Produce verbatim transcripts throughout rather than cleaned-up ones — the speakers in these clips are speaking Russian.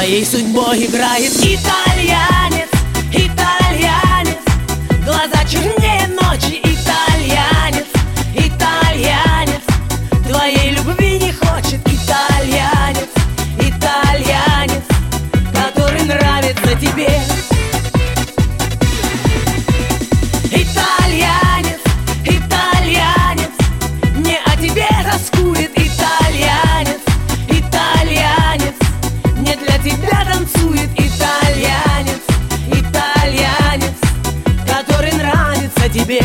Твоей судьбой играет итальянец, итальянец. Глаза чернее ночи, итальянец, итальянец. Твоей любви не хочет итальянец, итальянец, который нравится тебе. Итальянец, итальянец, не о тебе тоскует итальянец, итальянец, не для тебя танцует итальянец, итальянец, который нравится тебе.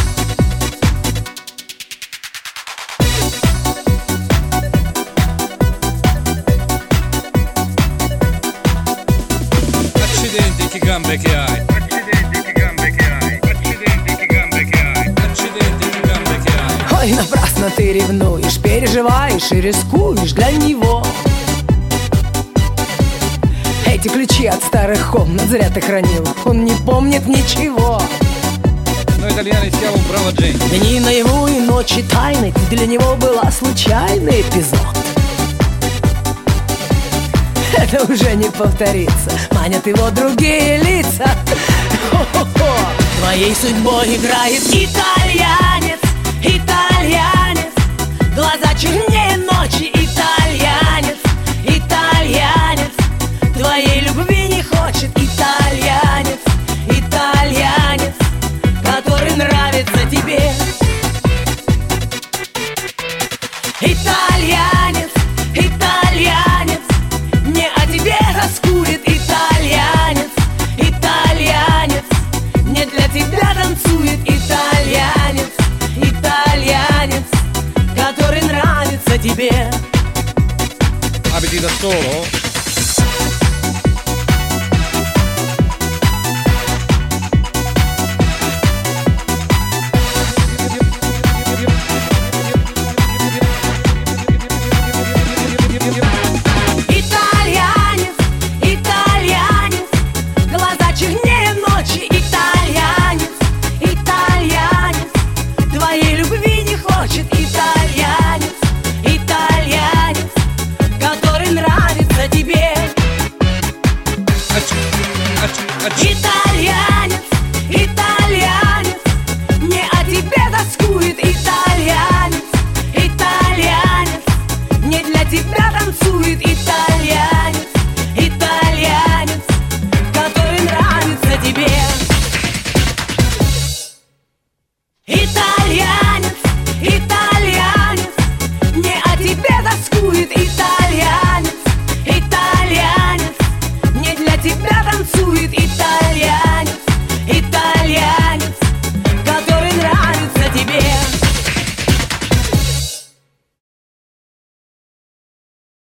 Accidenti, che gambe che hai. Accidenti, che gambe che hai. Accidenti, che gambe che hai. Accidenti, che gambe che hai. Ой, напрасно ты ревнуешь, переживаешь и рискуешь для него. Эти ключи от старых комнат зря ты хранил, он не помнит ничего. Noi italiani siamo brava gente. Дни наяву и ночи тайны, ты для него была случайный эпизод. Это уже не повторится, манят его другие лица. Хо-хо-хо. Твоей судьбой играет итальянец, итальянец. Глаза чернее ночи, итальянец, итальянец. Твоей любви не хочет итальянец, итальянец, который нравится тебе. Итальянец, итальянец, не о тебе тоскует итальянец, итальянец, не для тебя танцует итальянец, итальянец, который нравится тебе. Abiti da solo?